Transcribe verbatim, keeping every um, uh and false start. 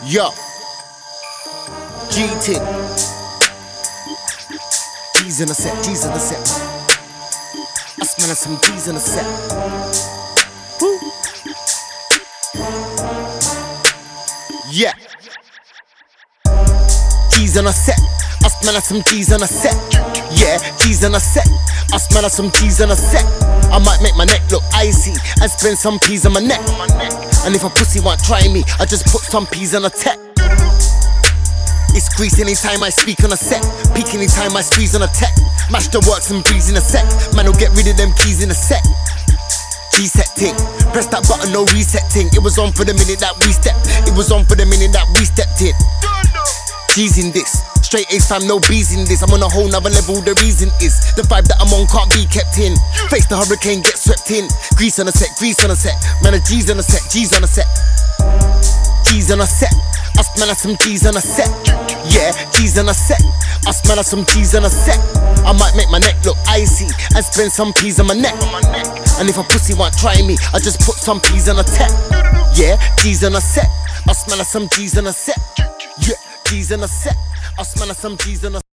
Yo, G-Ting. G's in a set, G's in a set. I smell some G's in a set. Woo. Yeah. G's in a set. I smell some G's in a set. Yeah, G's in a set. I smell some G's in a set. I might make my neck look icy and spend some peas on my neck. And if a pussy won't try me, I just put some peas on a tech. It's grease anytime I speak on a set. Peak anytime I squeeze on a tech. Mash the works and breeze in a sec. Man will get rid of them keys in a sec. G-set ting. Press that button, no reset ting. It was on for the minute that we stepped. It was on for the minute that we stepped in. G's in this. Straight A's fam, no B's in this. I'm on a whole nother level, the reason is the vibe that I'm on can't be kept in. Face the hurricane, get swept in. Grease on a set, grease on a set. Man, a G's on a set, G's on a set. G's on a set. I smell some G's on a set. Yeah, G's on a set. I smell some G's on a set. I might make my neck look icy and spend some peas on my neck. And if a pussy won't try me, I just put some peas on a tech. Yeah, G's on a set. I smell some G's on a set. Yeah, G's on a set. I smell some G's on a